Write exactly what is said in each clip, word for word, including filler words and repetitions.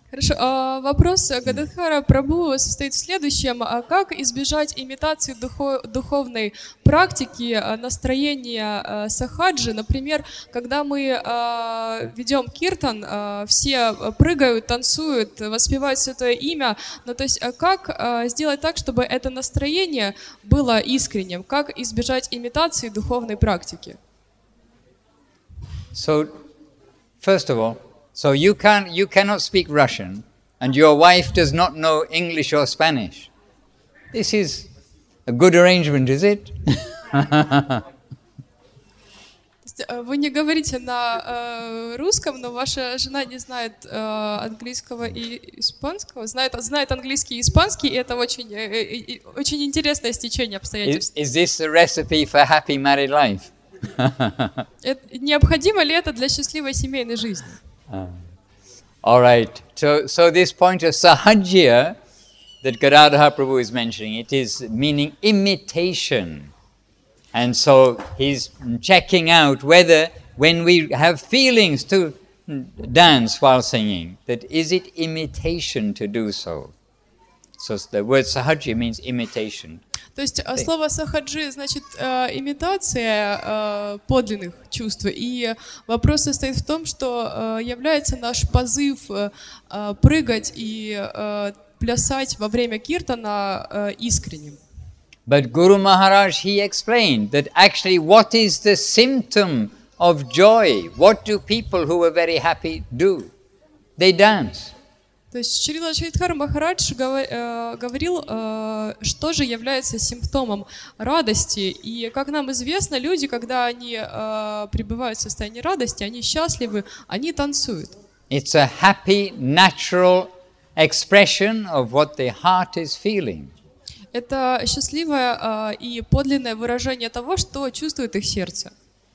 Хорошо. А вопрос Гададхара Прабху состоит в следующем. А как избежать имитации духо- духовной практики, а, настроения а, сахаджи? Например, когда мы а, ведем киртан, а, все прыгают, танцуют, воспевают святое имя. Ну, то есть а как а, сделать так, чтобы это настроение было искренним? Как избежать имитации духовной практики? So, first of all, so you can't, you cannot speak Russian, and your wife does not know English or Spanish. This is a good arrangement, is it? Вы не говорите на э, русском, но ваша жена не знает э, английского и испанского, знает, знает английский и испанский, и это очень, э, э, очень интересное стечение Is, обстоятельств. is this the recipe for happy married life? Это, необходимо ли это для счастливой семейной жизни? All right. So, so this point of sahajya that Gadadhar Prabhu is mentioning, it is meaning imitation. And so he's checking out whether when we have feelings to dance while singing, that is it imitation to do so? So the word sahajya means imitation. То есть э, слово сахаджи значит э, имитация э, подлинных чувств. И вопрос состоит в том, что э, является наш позыв э, э, прыгать и э, плясать во время киртана э, искренним. But Guru Maharaj, he explained that actually what is the symptom of joy? What do people who are very happy do? They dance. То есть Шрила Шридхар Махарадж говорил, что же является симптомом радости. И, как нам известно, люди, когда они пребывают в состоянии радости, они счастливы, они танцуют. It's a happy, natural expression of what the heart is feeling. Это счастливое и подлинное выражение того, что чувствует их сердце.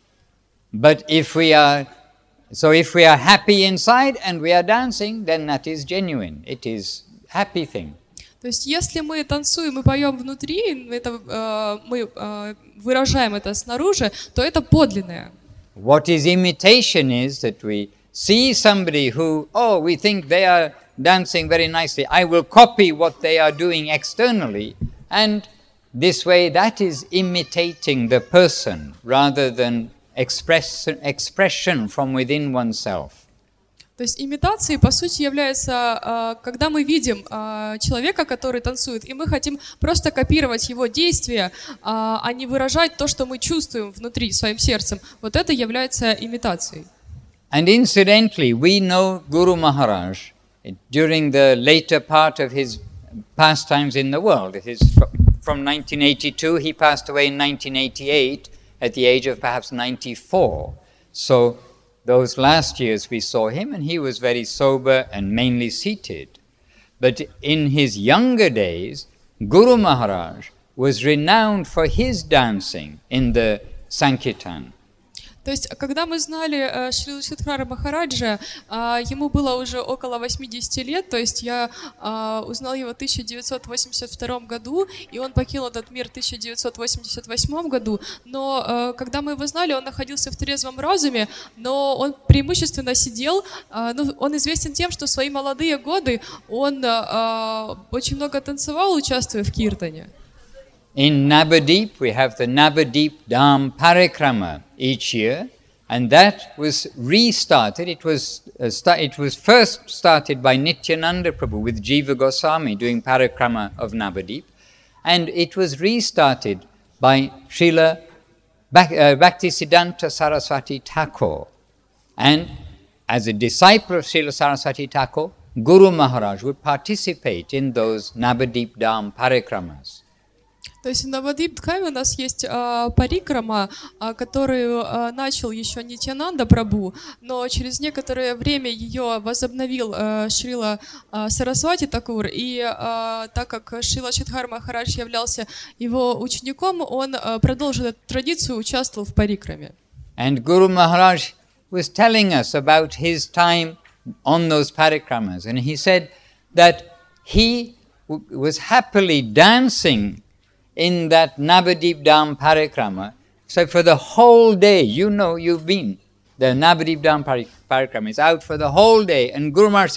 But if we are So if we are happy inside and we are dancing, then that is genuine. It is happy thing. То есть, если мы танцуем и поем внутри, это, э, мы э, выражаем это снаружи, то это подлинное. What is imitation is that we see somebody who, oh, we think they are dancing very nicely. I will copy what they are doing externally, and this way that is imitating the person rather than Express, expression from within oneself. То есть имитацией, по сути, является, когда мы видим человека, который танцует, и мы хотим просто копировать его действия, а не выражать то, что мы чувствуем внутри, своим сердцем. Вот это является имитацией. And incidentally, we know Guru Maharaj during the later part of his pastimes in the world. It is from nineteen eighty-two, he passed away in nineteen eighty-eight. At the age of perhaps ninety-four. So those last years we saw him and he was very sober and mainly seated. But in his younger days, Guru Maharaj was renowned for his dancing in the Sankirtan. То есть, когда мы знали Шрила Шридхара Махараджа, ему было уже около восьмидесяти лет, то есть я узнал его в тысяча девятьсот восемьдесят втором году, и он покинул этот мир в тысяча девятьсот восемьдесят восьмом году, но когда мы его знали, он находился в трезвом разуме, но он преимущественно сидел, ну, он известен тем, что в свои молодые годы он очень много танцевал, участвуя в киртане. In Navadip, we have the Navadip Dham Parikrama each year, and that was restarted. It was uh, sta- it was first started by Nityananda Prabhu with Jiva Goswami doing Parikrama of Navadip, and it was restarted by Srila Bhak- uh, Bhaktisiddhanta Saraswati Thakur. And as a disciple of Srila Saraswati Thakur, Guru Maharaj would participate in those Navadip Dham Parikramas. То есть в Навадип-дхаме у нас есть а, парикрама, а, которую а, начал еще Нитьянанда Прабху, но через некоторое время ее возобновил а, Шрила а, Сарасвати Такур, и а, так как Шрила Шридхар Махарадж являлся его учеником, он а, продолжил эту традицию, участвовал в парикраме. And Guru Maharaj was telling us about his time on those parikramas, and he said that he w- was happily dancing in that Navadip Dham Parikrama. So for the whole day, you know, you've been, the Navadip Dham Parikrama is out for the whole day. And Guru Maharaj said,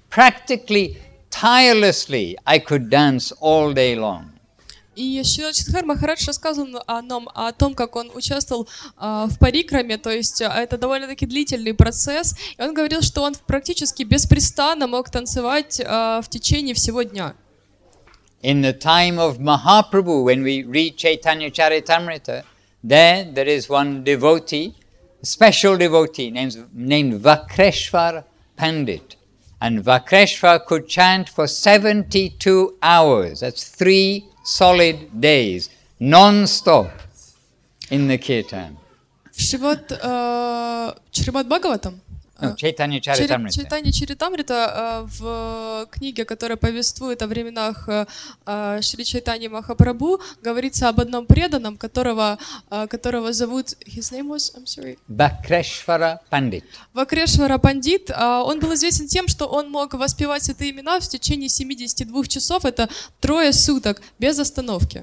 practically tirelessly I could dance all day long. И Шрила Читхар Махарадж рассказывал о, нам, о том, как он участвовал э, в парикраме, то есть э, это довольно-таки длительный процесс, и он говорил, что он практически беспрестанно мог танцевать э, в течение всего дня. In the time of Mahaprabhu, when we read Chaitanya Charitamrita, there there is one devotee, a special devotee named, named Vakreshwar Pandit. And Vakreshwar could chant for seventy-two hours, that's three solid days, non-stop in the kirtan. В Шримад, э, Шримад Бхагаватам, No, Chaitanya Charitamrita. Чайтанья Чаритамрита, э, в книге, которая повествует о временах э, Шри Чайтаньи Махапрабху, говорится об одном преданном, которого, э, которого зовут... His name was... I'm sorry. Vakreshwara Pandit. Вакрешвара Пандит. Э, он был известен тем, что он мог воспевать святые имена в течение семидесяти двух часов, это трое суток, без остановки.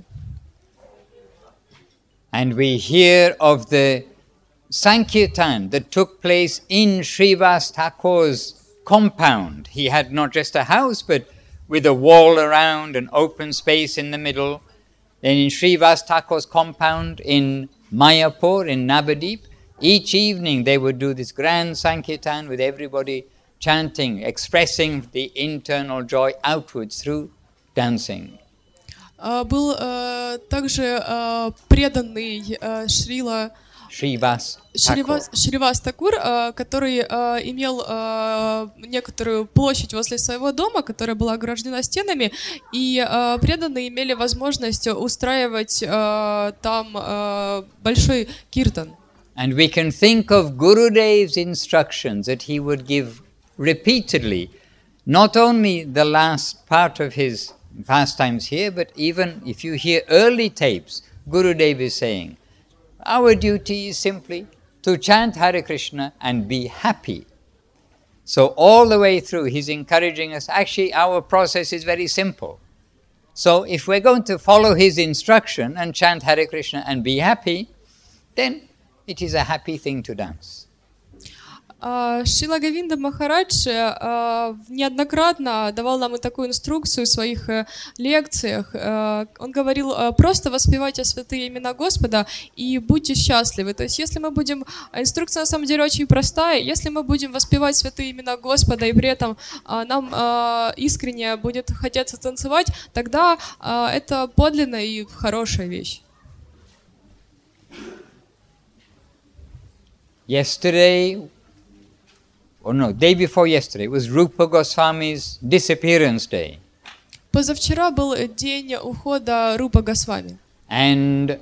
And we hear of the Sankirtan that took place in Srivas Thakur's compound. He had not just a house, but with a wall around, an open space in the middle. Then in Srivas Thakur's compound in Mayapur, in Navadip, each evening they would do this grand Sankirtan with everybody chanting, expressing the internal joy outwards through dancing. Uh, был uh, также uh, преданный uh, Шрила Srivas Шривас, Шривас Такур, uh, который uh, имел uh, некоторую площадь возле своего дома, которая была ограждена стенами, и uh, преданные имели возможность устраивать uh, там uh, большой киртан. And we can think of Gurudev's instructions that he would give repeatedly, not only the last part of his pastimes here, but even if you hear early tapes, Gurudev is saying, our duty is simply to chant Hare Krishna and be happy. So all the way through he's encouraging us, actually our process is very simple. So if we're going to follow his instruction and chant Hare Krishna and be happy, then it is a happy thing to dance. Шрила Говинда Махарадж неоднократно давал нам и такую инструкцию в своих лекциях. Он говорил, просто воспевайте святые имена Господа и будьте счастливы. То есть если мы будем... Инструкция на самом деле очень простая. Если мы будем воспевать святые имена Господа и при этом нам искренне будет хотеться танцевать, тогда это подлинная и хорошая вещь. Yesterday... or no, day before yesterday, was Rupa Goswami's disappearance day. Позавчера был день ухода Рупа Госвами. And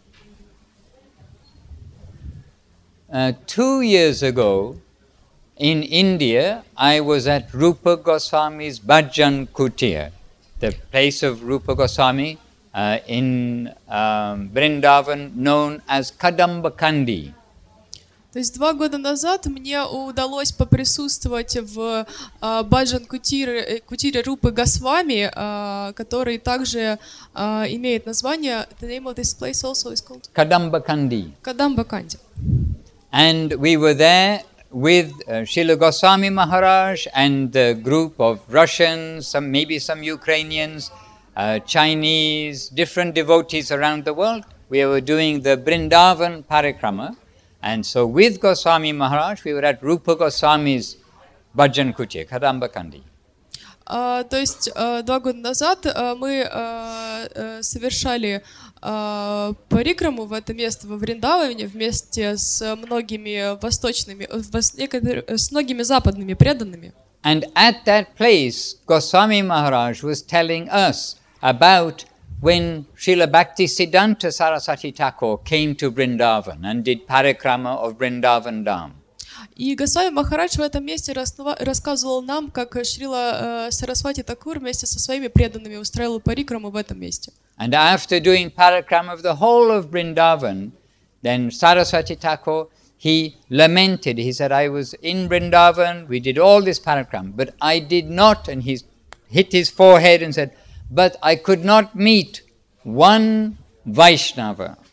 uh, two years ago, in India, I was at Rupa Goswami's Bhajan Kutir, the place of Rupa Goswami uh, in um, Vrindavan, known as Kadambakandi. То есть два года назад мне удалось поприсутствовать в uh, Баджан Кутире, Кутире Рупы Госвами, uh, который также uh, имеет название. The name of this place also is called Kadambakandi. Kadambakandi. And we were there with uh, Srila Goswami Maharaj and a group of Russians, some maybe some Ukrainians, uh, Chinese, different devotees around the world. We were doing the Vrindavan Parikrama. And so with Goswami Maharaj, we were at Rupa Goswami's Bhajan Kutir, Kadambakandi. Uh, то есть uh, два года назад uh, мы uh, uh, совершали uh, парикраму в это место во Вриндаване вместе с многими восточными, с многими западными преданными. And at that place, Goswami Maharaj was telling us about when Srila Bhaktisiddhanta Saraswati Thakur came to Vrindavan and did parikrama of Vrindavan Dham. И Госвами Махарадж в этом месте рассказывал нам, как Шрила Сарасвати Такур вместе со своими преданными устраивал парикраму в этом месте. And after doing parikrama of the whole of Vrindavan, then Saraswati Thakur, he lamented. He said, I was in Vrindavan, we did all this parikrama, but I did not, and he hit his forehead and said, but I could not meet one Vaishnava.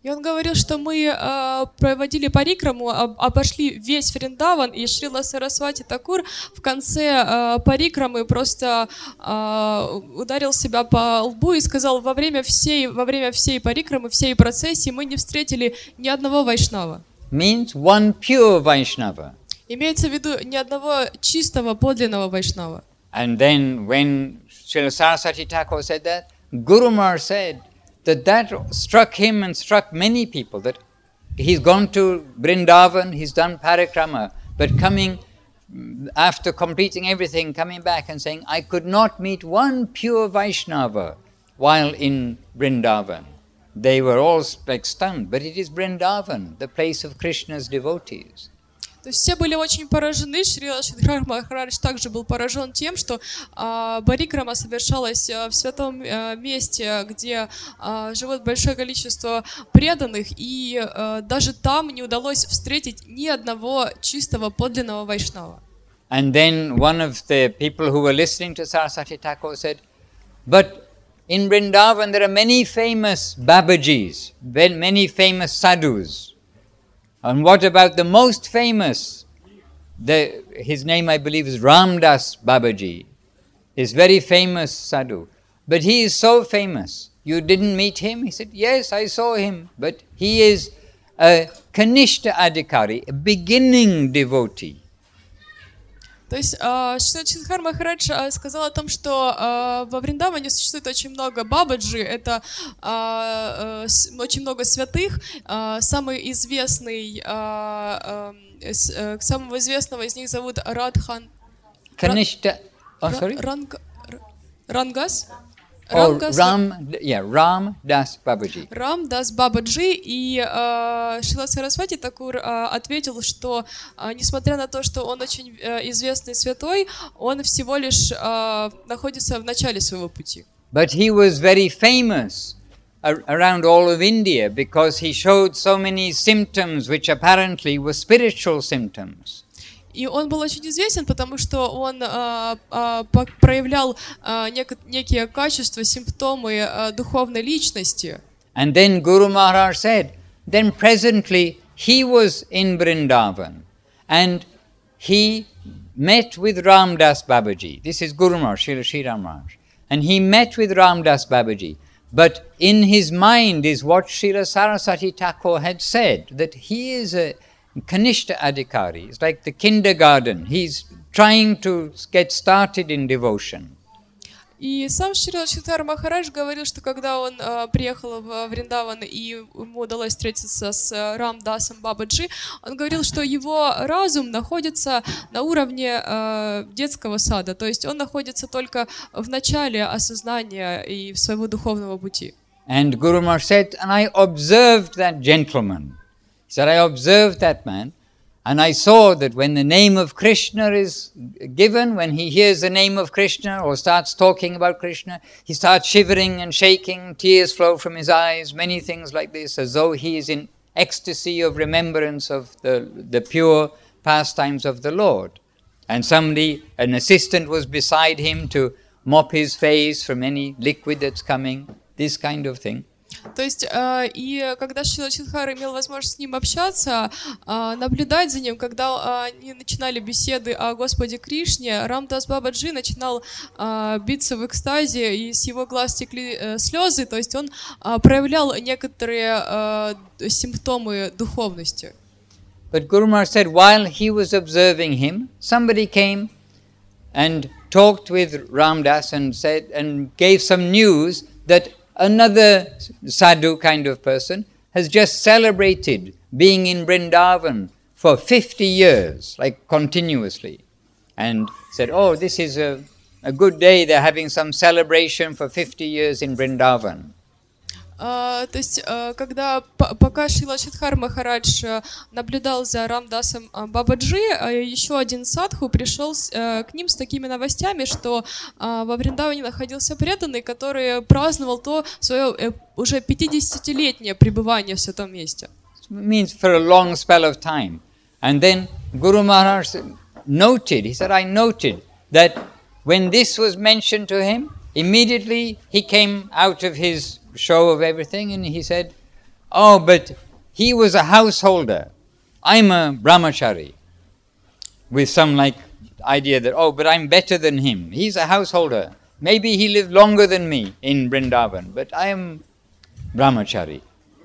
И он говорил, что мы э, проводили парикраму, об, обошли весь Вриндаван, и Шрила Сарасвати Такур в конце э, парикрамы просто э, ударил себя по лбу и сказал: во время всей, во время всей парикрамы, всей процессии мы не встретили ни одного вайшнава. Means one pure Vaishnava. Имеется в виду ни одного чистого, подлинного вайшнава. And then when Srila Saraswati Thakur said that, Guru Maharaj said that that struck him and struck many people, that he's gone to Vrindavan, he's done parikrama, but coming, after completing everything, coming back and saying, I could not meet one pure Vaishnava while in Vrindavan. They were all like stunned, but it is Vrindavan, the place of Krishna's devotees. То есть все были очень поражены. Шрила Шридхар Махарадж также был поражен тем, что э, парикрама совершалась э, в святом э, месте, где э, живет большое количество преданных, и э, даже там не удалось встретить ни одного чистого подлинного вайшнава. And then one of the people who were listening to Saraswati Thakur said, but in Vrindavan there are many famous Babajis, many famous sadhus. And what about the most famous? The, his name, I believe, is Ramdas Babaji. He's very famous sadhu. But he is so famous. You didn't meet him? He said, yes, I saw him. But he is a Kanishta Adhikari, a beginning devotee. То есть Шрила Шридхар Махарадж сказал о том, что э, во Вриндаване существует очень много бабаджи, это э, э, очень много святых. Э, самый известный, э, э, самого известного из них зовут Радхан... Каништа... Oh, sorry? Ранг, Рангас? Oh, Ram, yeah, Ram Das Babaji. Рам Дас Бабаджи, и э, Шрила Сарасвати Такур э, ответил, что э, несмотря на то, что он очень э, известный святой, он всего лишь э, находится в начале своего пути. But he was very famous ar- around all of India because he showed so many symptoms which apparently were spiritual symptoms. И он был очень известен, потому что он э, э, проявлял э, нек- некие качества, симптомы э, духовной личности. And then Guru Maharaj said, then presently he was in Vrindavan and he met with Ramdas Babaji. This is Guru Maharaj, Srila Sri Ram Maharaj. And he met with Ramdas Babaji. But in his mind is what Srila Saraswati Thakur had said, that he is a Kanishta Adhikari. It's like the kindergarten. He's trying to get started in devotion. И сам Шрила Шридхар Махарадж говорил, что когда он э, приехал в Вриндаван и ему удалось встретиться с Рамдасом Бабаджи, он говорил, что его разум находится на уровне э, детского сада, то есть он находится только в начале осознания и своего духовного пути. And Guru Maharaj said, and I observed that gentleman. He said, I observed that man, and I saw that when the name of Krishna is given, when he hears the name of Krishna or starts talking about Krishna, he starts shivering and shaking, tears flow from his eyes, many things like this, as though he is in ecstasy of remembrance of the, the pure pastimes of the Lord. And somebody, an assistant was beside him to mop his face from any liquid that's coming, this kind of thing. То есть, э, и когда Шрила Шридхар имел возможность с ним общаться, э, наблюдать за ним, когда э, они начинали беседы о Господе Кришне, Рамдас Бабаджи начинал э, биться в экстазе, и с его глаз текли э, слезы, то есть он э, проявлял некоторые э, симптомы духовности. But Guru Maharaj said, while he was observing him, somebody came and talked with Ramdas and said, and gave some news that another sadhu kind of person has just celebrated being in Vrindavan for fifty years, like continuously. And said, oh, this is a, a good day, they're having some celebration for fifty years in Vrindavan. Uh, то есть, uh, когда, п- пока Шрила Шридхар Махарадж uh, наблюдал за Рамдасом uh, Бабаджи, uh, еще один садху пришел uh, к ним с такими новостями, что uh, во Вриндаване находился преданный, который праздновал то свое uh, уже пятидесятилетнее пребывание в святом месте. It means for a long spell of time. And then Guru Maharaj noted, he said, I noted that when this was mentioned to him, immediately he came out of his show of everything and he said, oh, but he was a householder. I'm a brahmachari. With some like idea that, oh, but I'm better than him. He's a householder. Maybe he lived longer than me in Vrindavan, but I am brahmachari.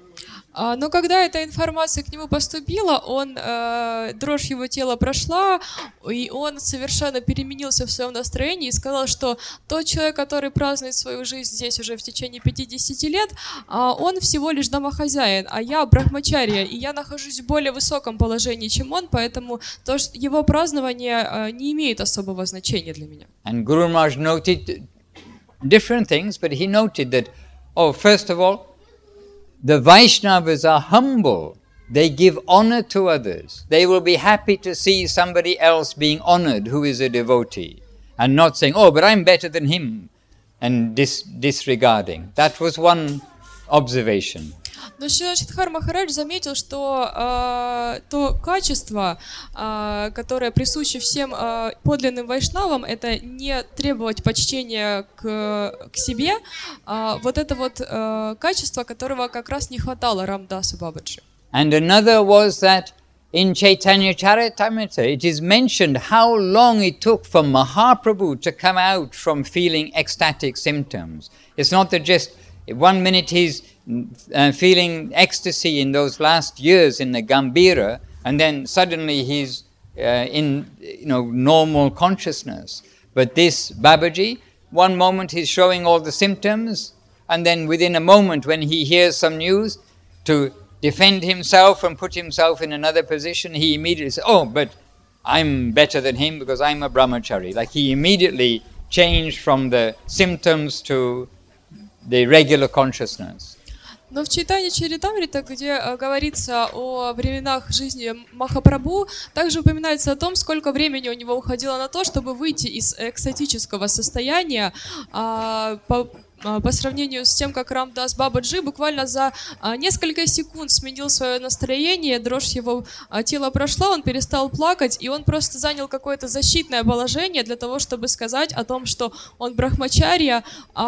Но когда эта информация к нему поступила, он, э, дрожь его тела прошла, и он совершенно переменился в своем настроении и сказал, что тот человек, который празднует свою жизнь здесь уже в течение пятидесяти лет, э, он всего лишь домохозяин, а я брахмачарья, и я нахожусь в более высоком положении, чем он, поэтому то, что его празднование э, не имеет особого значения для меня. And Guru Maharaj noted different things, but he noted that, oh, first of all, the Vaishnavas are humble. They give honor to others. They will be happy to see somebody else being honored who is a devotee and not saying, oh, but I'm better than him, and dis- disregarding. That was one observation. Но Шрила Шридхар Махарадж заметил, что э, то качество, э, которое присуще всем э, подлинным вайшнавам, это не требовать почтения к, к себе, а вот это вот э, качество, которого как раз не хватало Рамдасу Бабаджи. And another was that in Chaitanya Charitamrita it is mentioned how long it took for Mahaprabhu to come out from feeling ecstatic symptoms. It's not that just one minute he's Uh, feeling ecstasy in those last years in the Gambhira, and then suddenly he's uh, in you know normal consciousness. But this Babaji, one moment he's showing all the symptoms, and then within a moment when he hears some news, to defend himself and put himself in another position, he immediately says, oh, but I'm better than him because I'm a brahmachari. Like he immediately changed from the symptoms to the regular consciousness. Но в Чайтанья Чаритамрита, где э, говорится о временах жизни Махапрабху, также упоминается о том, сколько времени у него уходило на то, чтобы выйти из экстатического состояния, э, по, э, по сравнению с тем, как Рамдас Бабаджи буквально за э, несколько секунд сменил свое настроение, дрожь его э, тела прошла, он перестал плакать, и он просто занял какое-то защитное положение для того, чтобы сказать о том, что он брахмачарья,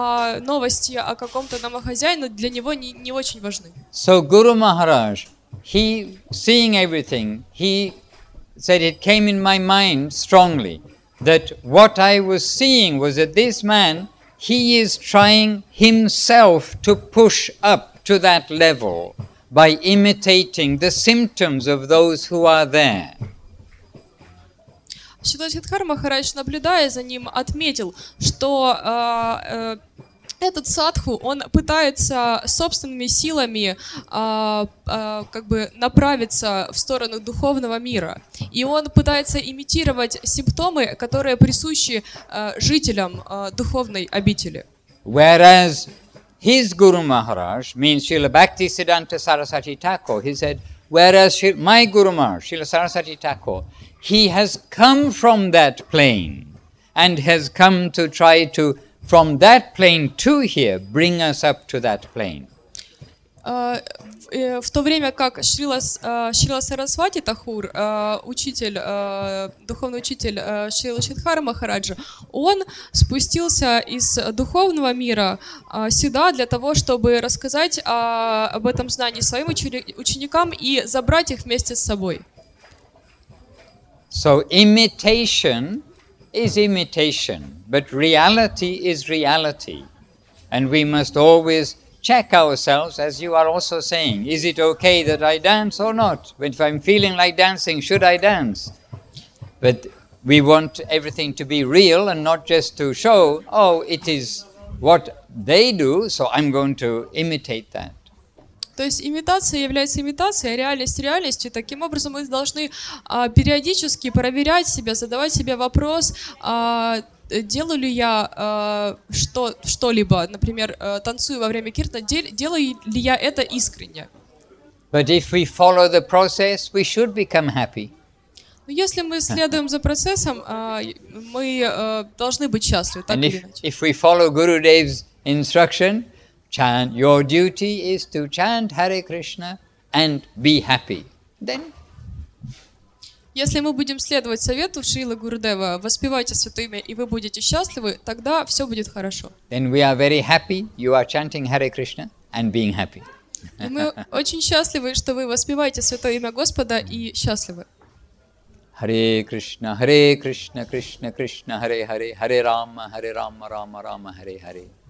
а новости о каком-то намахозяине для него не, не очень важны. So Guru Maharaj, he seeing everything, he said it came in my mind strongly that what I was seeing was that this man, he is trying himself to push up to that level by imitating the symptoms of those who are there. Шрила Шридхар Махарадж, наблюдая за ним, отметил, что э, э, этот садху, он пытается собственными силами э, э, как бы направиться в сторону духовного мира. И он пытается имитировать симптомы, которые присущи э, жителям э, духовной обители. Whereas his Guru Maharaj, means Srila Bhaktisiddhanta Saraswati Thakur, he said, whereas my Guru Maharaj, Srila Saraswati Thakur, he has come from that plane and has come to try to, from that plane to here, bring us up to that plane. Uh, в то время как Шрила, uh, Шрила Сарасвати Тхакур, uh, учитель, uh, духовный учитель uh, Шрила Шридхара Махараджа, он спустился из духовного мира uh, сюда для того, чтобы рассказать uh, об этом знании своим учени- ученикам и забрать их вместе с собой. So imitation is imitation, but reality is reality. And we must always check ourselves, as you are also saying, is it okay that I dance or not? If I'm feeling like dancing, should I dance? But we want everything to be real and not just to show, oh, it is what they do, so I'm going to imitate that. То есть имитация является имитацией, а реальность реальностью. Таким образом, мы должны а, периодически проверять себя, задавать себе вопрос, а, делаю ли я а, что, что-либо, например, а, танцую во время киртана, дел, делаю ли я это искренне. But if we follow the process, we should become happy. Но если мы следуем за процессом, а, мы а, должны быть счастливы, так And или if, иначе. if we follow Gurudev's instruction, chant, your duty is to chant Hare Krishna and be happy. Then Если мы будем следовать совету Шрилы Гурудева, воспевайте святое имя, и вы будете счастливы, тогда все будет хорошо. then we are very happy. You are chanting Hare Krishna and being happy. И мы очень счастливы, что вы воспеваете святое имя Господа и счастливы. Харе Кришна, Харе Кришна, Кришна Кришна, Харе Харе, Харе Рама, Харе Рама, Рама Рама, Харе Харе.